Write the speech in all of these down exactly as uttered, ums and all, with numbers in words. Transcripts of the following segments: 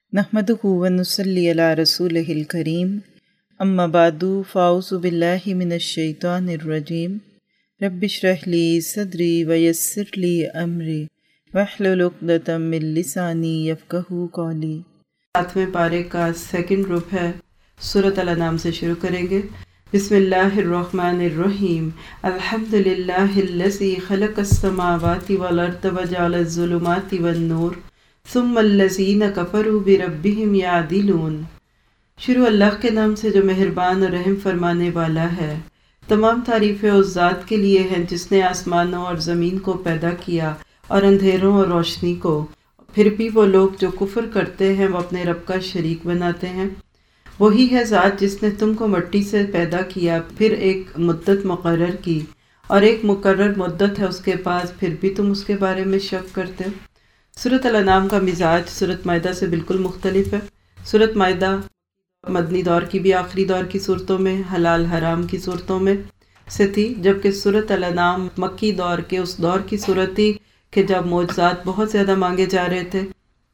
نحمدہ و نصلی علی رسولہ الکریم، اما بعد فاعوذ باللہ من الشیطان الرجیم، رب اشرح لی صدری ویسر لی امری واحلل عقدۃ من لسانی یفقہوا قولی۔ ساتویں پارے کا سیکنڈ رکوع ہے، سورۃ الانعام سے شروع کریں گے۔ بسم اللہ الرحمن الرحیم، الحمد للہ الذی خلق السماوات والارض وجعل الظلمات والنور ثم الذین کفروا بربہم یعدلون۔ شروع اللہ کے نام سے جو مہربان اور رحم فرمانے والا ہے۔ تمام تعریفیں اس ذات کے لیے ہیں جس نے آسمانوں اور زمین کو پیدا کیا اور اندھیروں اور روشنی کو، پھر بھی وہ لوگ جو کفر کرتے ہیں وہ اپنے رب کا شریک بناتے ہیں۔ وہی ہے ذات جس نے تم کو مٹی سے پیدا کیا، پھر ایک مدت مقرر کی، اور ایک مقرر مدت ہے اس کے پاس، پھر بھی تم اس کے بارے میں شک کرتے ہو۔ سورۃ الانعام کا مزاج سورۃ مائدہ سے بالکل مختلف ہے۔ سورۃ مائدہ مدنی دور کی بھی آخری دور کی صورتوں میں، حلال حرام کی صورتوں میں سے تھی، جبکہ سورۃ الانعام مکی دور کے اس دور کی صورت تھی کہ جب معجزات بہت زیادہ مانگے جا رہے تھے۔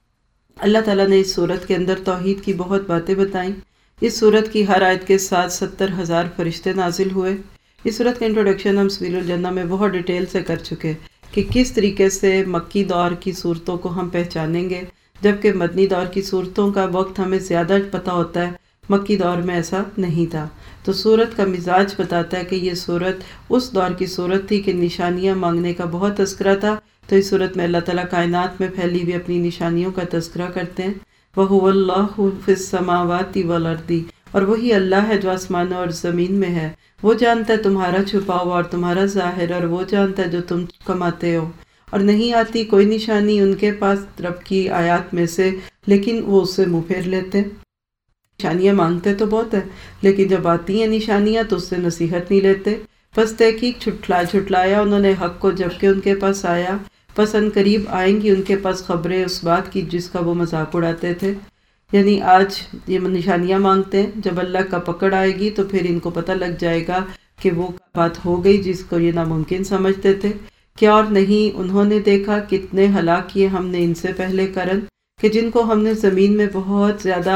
اللہ تعالیٰ نے اس صورت کے اندر توحید کی بہت باتیں بتائیں۔ اس صورت کی ہر آیت کے ساتھ ستر ہزار فرشتے نازل ہوئے۔ اس صورت کا انٹروڈکشن ہم سبیل الجنہ میں بہت ڈیٹیل سے کر چکے کہ کس طریقے سے مکی دور کی صورتوں کو ہم پہچانیں گے، جبکہ مدنی دور کی صورتوں کا وقت ہمیں زیادہ پتہ ہوتا ہے، مکی دور میں ایسا نہیں تھا۔ تو صورت کا مزاج بتاتا ہے کہ یہ صورت اس دور کی صورت تھی کہ نشانیاں مانگنے کا بہت تذکرہ تھا، تو اس صورت میں اللہ تعالیٰ کائنات میں پھیلی ہوئی اپنی نشانیوں کا تذکرہ کرتے ہیں۔ وَهُوَ اللَّهُ فِي السَّمَاوَاتِ وَالْأَرْضِ، اور وہی اللہ ہے جو آسمانوں اور زمین میں ہے۔ وہ جانتا ہے تمہارا چھپا ہوا اور تمہارا ظاہر، اور وہ جانتا ہے جو تم کماتے ہو۔ اور نہیں آتی کوئی نشانی ان کے پاس رب کی آیات میں سے، لیکن وہ اس سے منہ پھیر لیتے۔ نشانیاں مانگتے تو بہت ہیں، لیکن جب آتی ہیں نشانیاں تو اس سے نصیحت نہیں لیتے۔ پس تحقیق چھٹلا چھٹلایا انہوں نے حق کو جبکہ ان کے پاس آیا، پس ان قریب آئیں گی ان کے پاس خبریں اس بات کی جس کا وہ مذاق اڑاتے تھے۔ یعنی آج یہ نشانیاں مانگتے ہیں، جب اللہ کا پکڑ آئے گی تو پھر ان کو پتہ لگ جائے گا کہ وہ بات ہو گئی جس کو یہ ناممکن سمجھتے تھے۔ کیا اور نہیں انہوں نے دیکھا کتنے ہلاک کیے ہم نے ان سے پہلے قرن، کہ جن کو ہم نے زمین میں بہت زیادہ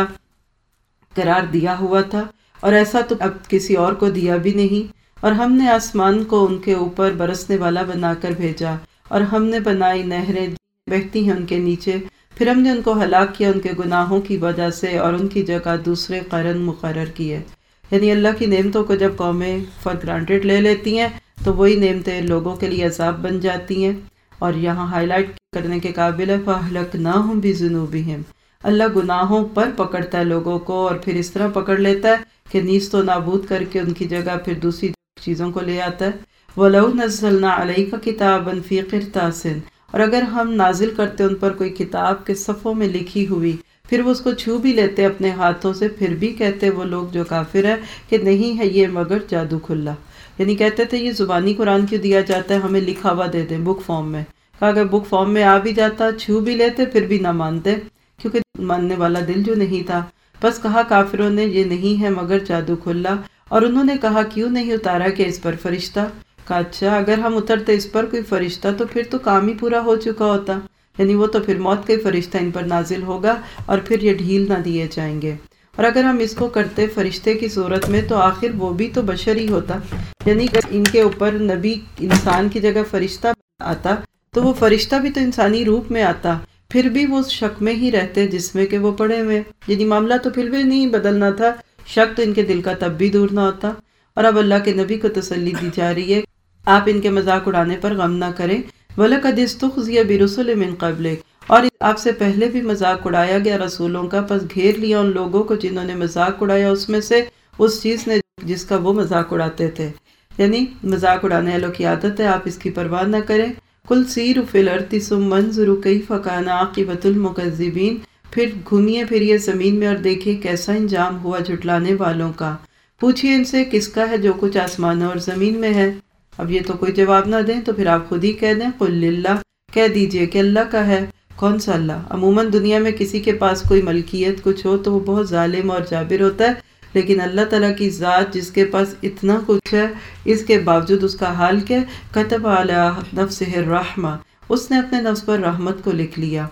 قرار دیا ہوا تھا، اور ایسا تو اب کسی اور کو دیا بھی نہیں۔ اور ہم نے آسمان کو ان کے اوپر برسنے والا بنا کر بھیجا، اور ہم نے بنائی نہریں بہتی ہیں ان کے نیچے، پھر ہم نے ان کو ہلاک کیا ان کے گناہوں کی وجہ سے، اور ان کی جگہ دوسرے قرن مقرر کیے۔ یعنی اللہ کی نعمتوں کو جب قومیں فار گرانٹیڈ لے لیتی ہیں تو وہی نعمتیں لوگوں کے لیے عذاب بن جاتی ہیں۔ اور یہاں ہائی لائٹ کرنے کے قابل ہے فَأَهْلَكْنَاهُمْ بِذُنُوبِهِمْ، اللہ گناہوں پر پکڑتا ہے لوگوں کو، اور پھر اس طرح پکڑ لیتا ہے کہ نیست و نابود کر کے ان کی جگہ پھر دوسری چیزوں کو لے آتا ہے۔ وَلَوْ نَزَّلْنَا عَلَيْكَ كِتَابًا فِي قِرْطَاسٍ، اور اگر ہم نازل کرتے ان پر کوئی کتاب کے صفوں میں لکھی ہوئی، پھر وہ اس کو چھو بھی لیتے اپنے ہاتھوں سے، پھر بھی کہتے وہ لوگ جو کافر ہیں کہ نہیں ہے یہ مگر جادو کھلا۔ یعنی کہتے تھے یہ زبانی قرآن کیوں دیا جاتا ہے، ہمیں لکھا ہوا دے دیں بک فارم میں۔ کہا اگر بک فارم میں آ بھی جاتا، چھو بھی لیتے، پھر بھی نہ مانتے، کیونکہ ماننے والا دل جو نہیں تھا۔ بس کہا کافروں نے یہ نہیں ہے مگر جادو کھلا، اور انہوں نے کہا کیوں نہیں اتارا کہ اس پر فرشتہ؟ کہا اچھا اگر ہم اترتے اس پر کوئی فرشتہ تو پھر تو کام ہی پورا ہو چکا ہوتا، یعنی وہ تو پھر موت کا فرشتہ ان پر نازل ہوگا اور پھر یہ ڈھیل نہ دیے جائیں گے۔ اور اگر ہم اس کو کرتے فرشتے کی صورت میں تو آخر وہ بھی تو بشر ہی ہوتا، یعنی اگر ان کے اوپر نبی انسان کی جگہ فرشتہ آتا تو وہ فرشتہ بھی تو انسانی روپ میں آتا، پھر بھی وہ شک میں ہی رہتے جس میں کہ وہ پڑے ہوئے، یعنی معاملہ تو پھر بھی نہیں بدلنا تھا، شک تو ان کے دل کا تب بھی دور نہ ہوتا۔ اور اب اللہ کے نبی کو تسلی دی جا رہی ہے آپ ان کے مذاق اڑانے پر غم نہ کریں۔ وَلَقَدِ اسْتُخْزِيَ بِرُسُلٍ مِّن قَبْلِكَ، اور آپ سے پہلے بھی مذاق اڑایا گیا رسولوں کا، پس گھیر لیا ان لوگوں کو جنہوں نے مذاق اڑایا اس میں سے اس چیز نے جس کا وہ مذاق اڑاتے تھے۔ یعنی مذاق اڑانے والوں کی عادت ہے، آپ اس کی پرواہ نہ کریں۔ قُلْ سِیرُوا فِی الْأَرْضِ ثُمَّ انظُرُوا کَیْفَ کَانَ عَاقِبَةُ الْمُکَذِّبِینَ، پھر گھومیے پھریے زمین میں اور دیکھیے کیسا انجام ہوا جھٹلانے والوں کا۔ پوچھئے ان سے کس کا ہے جو کچھ آسمانوں اور زمین میں ہے؟ اب یہ تو کوئی جواب نہ دیں تو پھر آپ خود ہی کہہ دیں قُلْ لِلَّهِ، کہہ دیجئے کہ اللہ کا ہے۔ کون سا اللہ؟ عموماً دنیا میں کسی کے پاس کوئی ملکیت کچھ ہو تو وہ بہت ظالم اور جابر ہوتا ہے، لیکن اللہ تعالیٰ کی ذات جس کے پاس اتنا کچھ ہے، اس کے باوجود اس کا حال کیا؟ کتب علی نفسہ الرحمہ، اس نے اپنے نفس پر رحمت کو لکھ لیا۔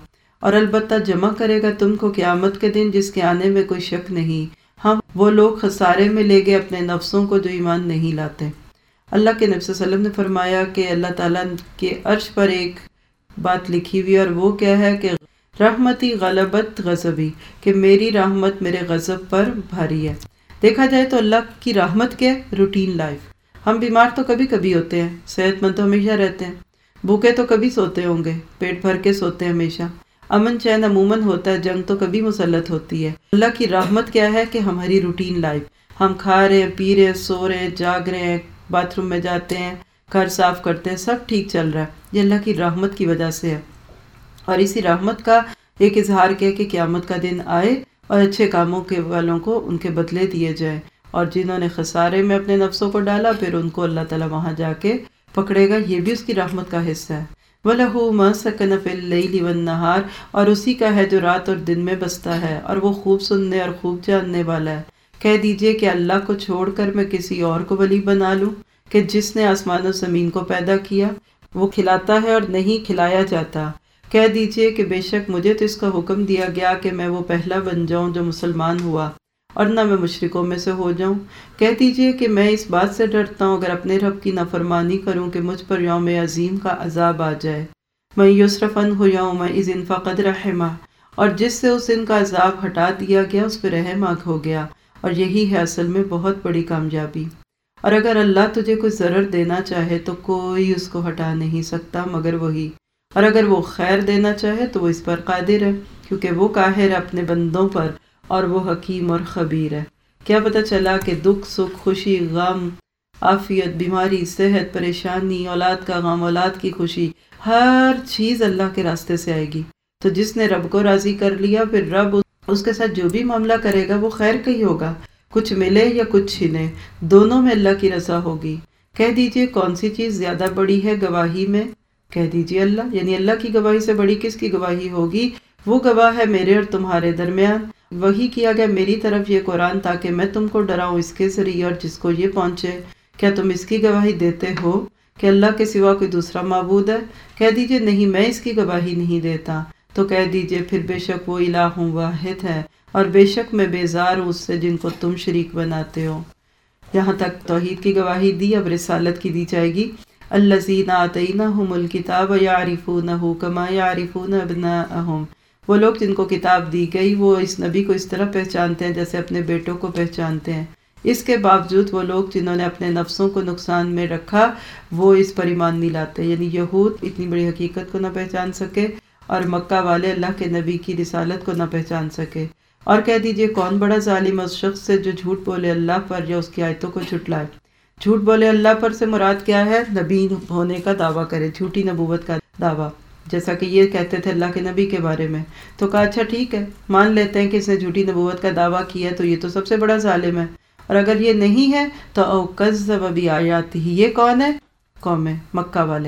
اور البتہ جمع کرے گا تم کو قیامت کے دن جس کے آنے میں کوئی شک نہیں۔ ہم وہ لوگ خسارے میں لے گئے اپنے نفسوں کو جو ایمان نہیں لاتے۔ اللہ کے نبی صلی اللہ علیہ وسلم نے فرمایا کہ اللہ تعالیٰ کے عرش پر ایک بات لکھی ہوئی، اور وہ کیا ہے کہ رحمتی غلبت غضبی، کہ میری رحمت میرے غضب پر بھاری ہے۔ دیکھا جائے تو اللہ کی رحمت کیا ہے؟ Routine life. ہم بیمار تو کبھی کبھی ہوتے ہیں، صحت مند تو ہمیشہ رہتے ہیں، بھوکے تو کبھی سوتے ہوں گے، پیٹ بھر کے سوتے ہیں ہمیشہ، امن چین عموماً ہوتا ہے، جنگ تو کبھی مسلط ہوتی ہے۔ اللہ کی رحمت کیا ہے کہ ہماری روٹین لائف، ہم کھا رہے ہیں، پی رہے ہیں، سو رہے ہیں، جاگ رہے ہیں، باتھ روم میں جاتے ہیں، گھر صاف کرتے ہیں، سب ٹھیک چل رہا ہے۔ یہ اللہ کی رحمت کی وجہ سے ہے، اور اسی رحمت کا ایک اظہار کیا کہ قیامت کا دن آئے اور اچھے کاموں کے والوں کو ان کے بدلے دیے جائیں، اور جنہوں نے خسارے میں اپنے نفسوں کو ڈالا پھر ان کو اللہ تعالیٰ وہاں جا کے پکڑے گا۔ یہ بھی اس کی رحمت کا حصہ ہے۔ وَلَهُ مَا سَكَنَ فِي اللَّيْلِ وَالنَّهَارِ، اور اسی کا ہے جو رات اور دن میں بستا ہے، اور وہ خوب سننے اور خوب جاننے والا ہے۔ کہہ دیجئے کہ اللہ کو چھوڑ کر میں کسی اور کو ولی بنا لوں، کہ جس نے آسمان و زمین کو پیدا کیا، وہ کھلاتا ہے اور نہیں کھلایا جاتا۔ کہہ دیجئے کہ بے شک مجھے تو اس کا حکم دیا گیا کہ میں وہ پہلا بن جاؤں جو مسلمان ہوا، اور نہ میں مشرکوں میں سے ہو جاؤں۔ کہہ دیجئے کہ میں اس بات سے ڈرتا ہوں اگر اپنے رب کی نافرمانی کروں کہ مجھ پر یوم عظیم کا عذاب آ جائے۔ میں یصرف عنہ یومئذ فقد رحمہ، اور جس سے اس دن کا عذاب ہٹا دیا گیا اس پہ رحم ہو گیا، اور یہی ہے اصل میں بہت بڑی کامیابی۔ اور اگر اللہ تجھے کوئی ضرر دینا چاہے تو کوئی اس کو ہٹا نہیں سکتا مگر وہی، اور اگر وہ خیر دینا چاہے تو وہ اس پر قادر ہے، کیونکہ وہ قاہر ہے اپنے بندوں پر، اور وہ حکیم اور خبیر ہے۔ کیا پتہ چلا کہ دکھ سکھ، خوشی، غم، عافیت، بیماری، صحت، پریشانی، اولاد کا غم، اولاد کی خوشی، ہر چیز اللہ کے راستے سے آئے گی۔ تو جس نے رب کو راضی کر لیا پھر رب اس کے ساتھ جو بھی معاملہ کرے گا وہ خیر کا ہی ہوگا، کچھ ملے یا کچھ چھنے، دونوں میں اللہ کی رضا ہوگی۔ کہہ دیجئے کون سی چیز زیادہ بڑی ہے گواہی میں؟ کہہ دیجئے اللہ، یعنی اللہ کی گواہی سے بڑی کس کی گواہی ہوگی؟ وہ گواہ ہے میرے اور تمہارے درمیان۔ وہی کیا گیا میری طرف یہ قرآن تاکہ میں تم کو ڈراؤں اس کے ذریعے اور جس کو یہ پہنچے۔ کیا تم اس کی گواہی دیتے ہو کہ اللہ کے سوا کوئی دوسرا معبود ہے؟ کہہ دیجئے نہیں، میں اس کی گواہی نہیں دیتا۔ تو کہہ دیجئے پھر بے شک وہ الہ واحد ہے، اور بے شک میں بیزار ہوں اس سے جن کو تم شریک بناتے ہو۔ یہاں تک توحید کی گواہی دی، اب رسالت کی دی جائے گی۔ الذین آتیناہم الکتاب یعرفونہ کما یعرفون ابناءہم، وہ لوگ جن کو کتاب دی گئی وہ اس نبی کو اس طرح پہچانتے ہیں جیسے اپنے بیٹوں کو پہچانتے ہیں۔ اس کے باوجود وہ لوگ جنہوں نے اپنے نفسوں کو نقصان میں رکھا وہ اس پر ایمان نہیں لاتے، یعنی یہود اتنی بڑی حقیقت کو نہ پہچان سکے، اور مکہ والے اللہ کے نبی کی رسالت کو نہ پہچان سکے۔ اور کہہ دیجئے کون بڑا ظالم اس شخص سے جو جھوٹ بولے اللہ پر یا اس کی آیتوں کو جھٹلائے۔ جھوٹ بولے اللہ پر سے مراد کیا ہے؟ نبی ہونے کا دعویٰ کرے، جھوٹی نبوت کا دعویٰ، جیسا کہ یہ کہتے تھے اللہ کے نبی کے بارے میں۔ تو کہا اچھا ٹھیک ہے، مان لیتے ہیں کہ اس نے جھوٹی نبوت کا دعویٰ کیا ہے تو یہ تو سب سے بڑا ظالم ہے، اور اگر یہ نہیں ہے تو او کذب بآیاتہ، یہ کون ہے؟ قوم مکہ والے۔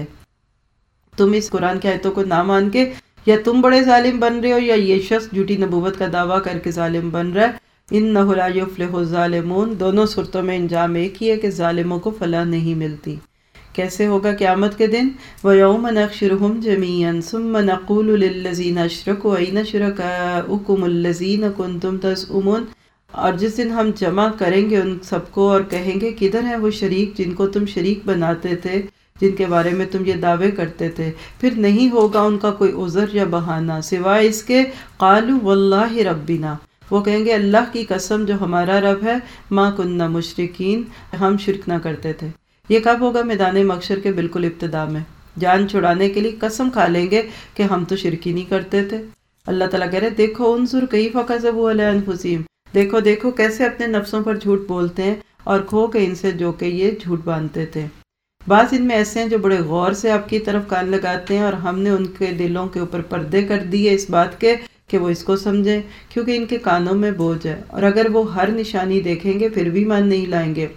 تم اس قرآن کی آیتوں کو نہ مان کے یا تم بڑے ظالم بن رہے ہو یا یہ شخص جھوٹی نبوت کا دعویٰ کر کے ظالم بن رہا ہے۔ انہ لا یفلح الظالمون، دونوں صورتوں میں انجام ایک ہی ہے کہ ظالموں کو فلاح نہیں ملتی۔ کیسے ہوگا قیامت کے دن؟ وَيَوْمَ نَحْشُرُهُمْ جَمِيعًا ثُمَّ نَقُولُ لِلَّذِينَ أَشْرَكُوا أَيْنَ شُرَكَاؤُكُمُ الَّذِينَ كُنتُمْ تَزْعُمُونَ، اور جس دن ہم جمع کریں گے ان سب کو اور کہیں گے کدھر ہیں وہ شریک جن کو تم شریک بناتے تھے، جن کے بارے میں تم یہ دعوے کرتے تھے۔ پھر نہیں ہوگا ان کا کوئی عذر یا بہانہ سوائے اس کے قالوا واللہ ربنا، وہ کہیں گے اللہ کی قسم جو ہمارا رب ہے، ما کننا مشرکین، ہم شرک نہ کرتے تھے۔ یہ کب ہوگا؟ میدان محشر کے بالکل ابتدا میں، جان چھڑانے کے لیے قسم کھا لیں گے کہ ہم تو شرک ہی نہیں کرتے تھے۔ اللہ تعالیٰ کہہ رہے دیکھو انظر کیف کذبوا علی انفسہم، دیکھو دیکھو کیسے اپنے نفسوں پر جھوٹ بولتے ہیں اور کھو کے ان سے جو کہ یہ جھوٹ باندھتے تھے۔ بعض ان میں ایسے ہیں جو بڑے غور سے آپ کی طرف کان لگاتے ہیں، اور ہم نے ان کے دلوں کے اوپر پردے کر دیے اس بات کے کہ وہ اس کو سمجھیں، کیونکہ ان کے کانوں میں بوجھ ہے، اور اگر وہ ہر نشانی دیکھیں گے پھر بھی مان نہیں لائیں گے،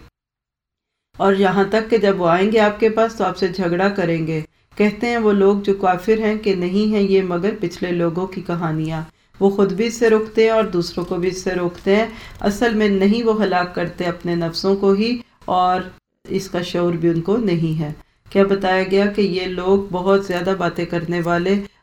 اور یہاں تک کہ جب وہ آئیں گے آپ کے پاس تو آپ سے جھگڑا کریں گے۔ کہتے ہیں وہ لوگ جو کافر ہیں کہ نہیں ہیں یہ مگر پچھلے لوگوں کی کہانیاں، وہ خود بھی اس سے روکتے ہیں اور دوسروں کو بھی اس سے روکتے ہیں، اصل میں نہیں، وہ ہلاک کرتے اپنے نفسوں کو ہی، اور اس کا شعور بھی ان کو نہیں ہے۔ کیا بتایا گیا کہ یہ لوگ بہت زیادہ باتیں کرنے والے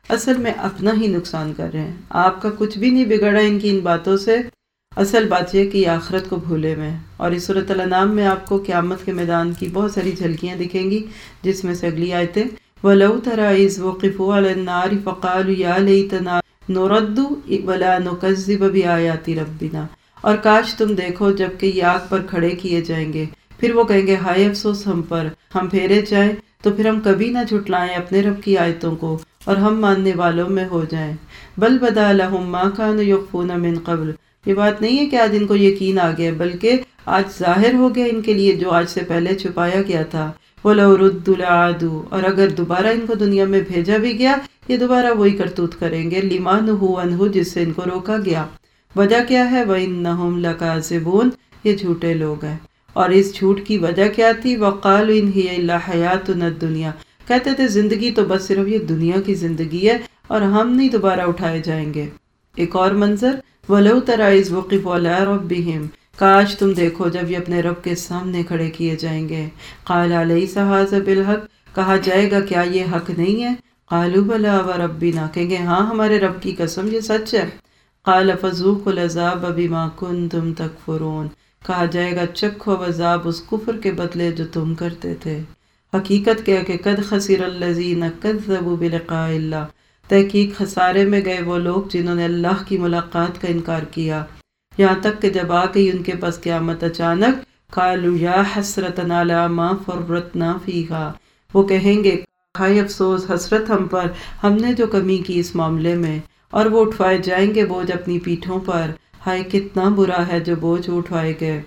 اصل میں اپنا ہی نقصان کر رہے ہیں. آپ کا کچھ بھی نہیں بگڑا ان کی ان باتوں سے. اصل بات یہ کہ آخرت کو بھولے ہوئے ہیں. اور اس سورۃ الانعام میں آپ کو قیامت کے میدان کی بہت ساری جھلکیاں دکھیں گی، جس میں سے اگلی آیتیں وَلَوْ تَرَىٰ إِذْ وُقِفُوا عَلَى النَّارِ فَقَالُوا يَا لَيْتَنَا نُرَدُّ وَلَا نُكَذِّبَ بِآيَاتِ رَبِّنَا. اور کاش تم دیکھو جب کہ یہ آگ پر کھڑے کیے جائیں گے، پھر وہ کہیں گے ہائے افسوس ہم پر، ہم پھیرے جائیں تو پھر ہم کبھی نہ جھٹلائیں اپنے رب کی آیتوں کو اور ہم ماننے والوں میں ہو جائیں. بل بدا لہم ما كانوا يخفون من قبل. یہ بات نہیں ہے کہ آج ان کو یقین آ گیا، بلکہ آج ظاہر ہو گیا ان کے لیے جو آج سے پہلے چھپایا گیا تھا. وَلَوْ رُدُّوا لَعَادُوا. اور اگر دوبارہ ان کو دنیا میں بھیجا بھی گیا، یہ دوبارہ وہی کرتوت کریں گے. لِمَا نُهُوا عَنْهُ. جس سے ان کو روکا گیا. وجہ کیا ہے؟ وَإِنَّهُمْ لَكَاذِبُونَ. یہ جھوٹے لوگ ہیں. اور اس جھوٹ کی وجہ کیا تھی؟ وَقَالُوا إِنْ هِيَ إِلَّا حَيَاتُنَا الدُّنْيَا. کہتے تھے زندگی تو بس صرف یہ دنیا کی زندگی ہے اور ہم نہیں دوبارہ اٹھائے جائیں گے. ایک اور منظر وَلَوْ تَرَىٰ إِذْ وُقِفُوا عَلَىٰ رَبِّهِمْ. کاش تم دیکھو جب یہ اپنے رب کے سامنے کھڑے کیے جائیں گے. قَالَ أَلَيْسَ هَٰذَا بِالْحَقِّ. کہا جائے گا کیا یہ حق نہیں ہے؟ قَالُوا بَلَىٰ وَرَبِّنَا. کہیں گے ہاں ہمارے رب کی قسم یہ سچ ہے. قَالَ فَذُوقُوا الْعَذَابَ بِمَا كُنتُمْ تَكْفُرُونَ. کہا جائے گا چکھو عذاب اس کفر کے بدلے جو تم کرتے تھے. حقیقت کیا کہ قد خسر الذین کذبوا بلقاء اللہ. تحقیق خسارے میں گئے وہ لوگ جنہوں نے اللہ کی ملاقات کا انکار کیا. یہاں تک کہ جب آ گئی ان کے پاس قیامت اچانک قالوا یا حسرتنا علی ما فرطنا فیہا. وہ کہیں گے ہائے افسوس حسرت ہم پر، ہم نے جو کمی کی اس معاملے میں. اور وہ اٹھوائے جائیں گے بوجھ اپنی پیٹھوں پر. ہائے کتنا برا ہے جو بوجھ اٹھوائے گئے.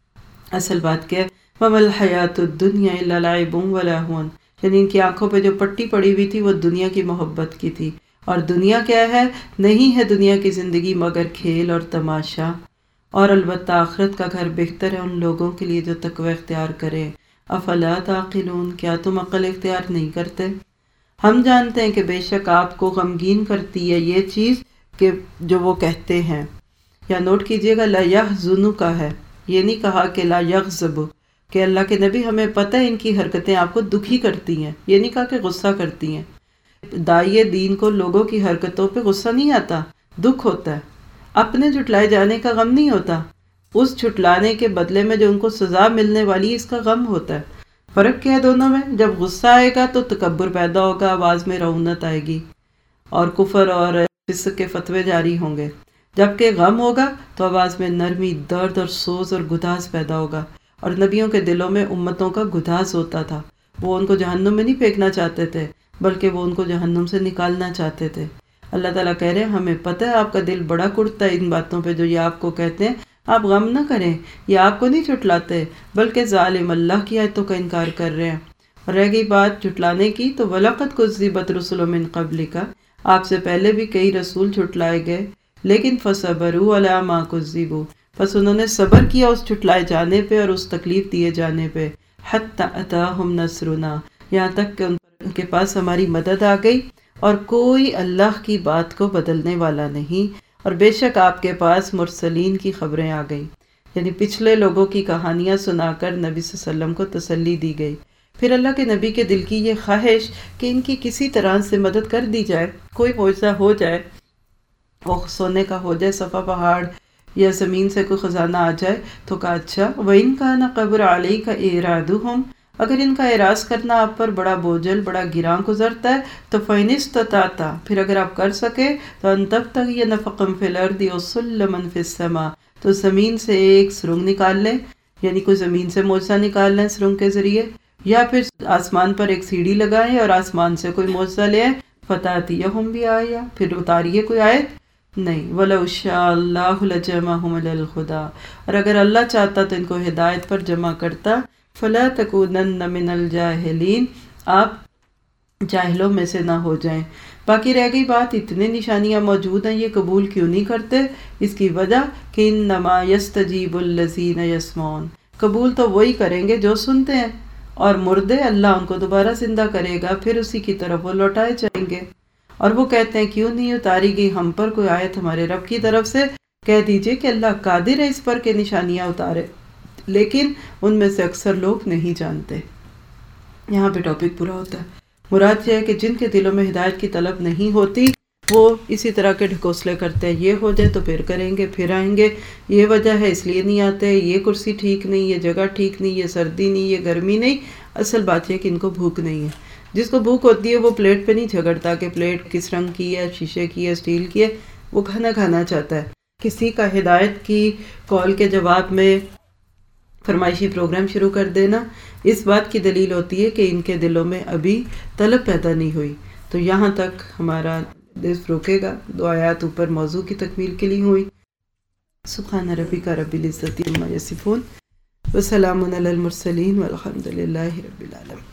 اصل بات کیا ہے؟ وَمَا الْحَيَاةُ الدُّنْيَا إِلَّا لَعِبٌ وَلَهْوٌ. یعنی ان کی آنکھوں پہ جو پٹی پڑی ہوئی تھی وہ دنیا کی محبت کی تھی. اور دنیا کیا ہے؟ نہیں ہے دنیا کی زندگی مگر کھیل اور تماشا. اور البتہ آخرت کا گھر بہتر ہے ان لوگوں کے لیے جو تقوی اختیار کرے. افلا تعقلون. کیا تم عقل اختیار نہیں کرتے؟ ہم جانتے ہیں کہ بے شک آپ کو غمگین کرتی ہے یہ چیز کہ جو وہ کہتے ہیں. یا نوٹ کیجئے گا لا یحزنک کا ہے، یہ نہیں کہا کہ لا یغضب، کہ اللہ کے نبی ہمیں پتہ ہے ان کی حرکتیں آپ کو دکھی کرتی ہیں. یہ نہیں کہا کہ غصہ کرتی ہیں. داعی دین کو لوگوں کی حرکتوں پہ غصہ نہیں آتا، دکھ ہوتا ہے. اپنے جھٹلائے جانے کا غم نہیں ہوتا، اس جھٹلانے کے بدلے میں جو ان کو سزا ملنے والی اس کا غم ہوتا ہے. فرق کیا ہے دونوں میں؟ جب غصہ آئے گا تو تکبر پیدا ہوگا، آواز میں رعونت آئے گی اور کفر اور فسق کے فتوے جاری ہوں گے. جبکہ غم ہوگا تو آواز میں نرمی، درد اور سوز اور گداز پیدا ہوگا. اور نبیوں کے دلوں میں امتوں کا گداز ہوتا تھا. وہ ان کو جہنم میں نہیں پھینکنا چاہتے تھے بلکہ وہ ان کو جہنم سے نکالنا چاہتے تھے. اللہ تعالیٰ کہہ رہے ہیں ہمیں پتہ ہے آپ کا دل بڑا کڑتا ہے ان باتوں پہ جو یہ آپ کو کہتے ہیں. آپ غم نہ کریں، یہ آپ کو نہیں جھٹلاتے بلکہ ظالم اللہ کی آیتوں کا انکار کر رہے ہیں. اور رہ گئی بات جھٹلانے کی تو وَلَقَدْ كُذِّبَتْ رُسُلٌ مِّن قَبْلِكَ. آپ سے پہلے بھی کئی رسول جھٹلائے گئے لیکن فَصَبَرُوا عَلَىٰ مَا كُذِّبُوا. بس انہوں نے صبر کیا اس جھٹلائے جانے پہ اور اس تکلیف دیے جانے پہ. حَتَّىٰ أَتَاهُمْ نَصْرُنَا. یہاں تک کہ ان کے پاس ہماری مدد آ گئی اور کوئی اللہ کی بات کو بدلنے والا نہیں. اور بے شک آپ کے پاس مرسلین کی خبریں آ گئی، یعنی پچھلے لوگوں کی کہانیاں سنا کر نبی صلی اللہ علیہ وسلم کو تسلی دی گئی. پھر اللہ کے نبی کے دل کی یہ خواہش کہ ان کی کسی طرح سے مدد کر دی جائے، کوئی معجزہ ہو جائے، وہ سونے کا ہو جائے صفا پہاڑ یا زمین سے کوئی خزانہ آ جائے. تو کہا اچھا وَإِن كَانَ قَبْرَ عَلَيْكَ إِعْرَاضُهُمْ. اگر ان کا اعراض کرنا آپ پر بڑا بوجھل، بڑا گراں گزرتا ہے تو فَإِنِ اسْتَطَعْتَ. پھر اگر آپ کر سکے تو أَن تَبْتَغِيَ نَفَقًا فِي الْأَرْضِ وَسُلَّمًا فِي السَّمَاءِ. تو زمین سے ایک سرنگ نکال لیں، یعنی کوئی زمین سے معجزہ نکال لیں سرنگ کے ذریعے، یا پھر آسمان پر ایک سیڑھی لگائیں اور آسمان سے کوئی معجزہ لے آئیں. فَتَأْتِيَهُمْ بِآيَةٍ. پھر اتاریے کوئی آیت نہیں. وَلَوْ شَاءَ اللَّهُ لَجَمَعَهُمْ عَلَى الْهُدَىٰ. اور اگر اللہ چاہتا تو ان کو ہدایت پر جمع کرتا. فَلَا تَكُونَنَّ مِنَ الْجَاهِلِينَ. آپ جاہلوں میں سے نہ ہو جائیں. باقی رہ گئی بات اتنے نشانیاں موجود ہیں، یہ قبول کیوں نہیں کرتے؟ اس کی وجہ کہ انما یستجیب الذین یسمعون. قبول تو وہی کریں گے جو سنتے ہیں، اور مردے اللہ ان کو دوبارہ زندہ کرے گا، پھر اسی کی طرف وہ لوٹائے جائیں گے. اور وہ کہتے ہیں کیوں نہیں اتاری گئی ہم پر کوئی آیت ہمارے رب کی طرف سے؟ کہہ دیجئے کہ اللہ قادر ہے اس پر کہ نشانیاں اتارے، لیکن ان میں سے اکثر لوگ نہیں جانتے. یہاں پہ ٹاپک پورا ہوتا ہے. مراد یہ ہے کہ جن کے دلوں میں ہدایت کی طلب نہیں ہوتی وہ اسی طرح کے ڈھکوسلے کرتے ہیں، یہ ہو جائے تو پھر کریں گے، پھر آئیں گے، یہ وجہ ہے اس لیے نہیں آتے، یہ کرسی ٹھیک نہیں، یہ جگہ ٹھیک نہیں، یہ سردی نہیں، یہ گرمی نہیں۔ اصل بات یہ کہ ان کو بھوک نہیں ہے۔ جس کو بھوک ہوتی ہے وہ پلیٹ پہ نہیں جھگڑتا کہ پلیٹ کس رنگ کی ہے، شیشے کی ہے، اسٹیل کی ہے، وہ کھانا کھانا چاہتا ہے۔ کسی کا ہدایت کی کال کے جواب میں فرمائشی پروگرام شروع کر دینا اس بات کی دلیل ہوتی ہے کہ ان کے دلوں میں ابھی طلب پیدا نہیں ہوئی۔ تو یہاں تک ہمارا درس روکے گا۔ دو آیات اوپر موضوع کی تکمیل کے لیے ہوئی۔ سبحان ربک رب العزت عما یصفون وسلام علی المرسلین والحمد للہ رب العالمین۔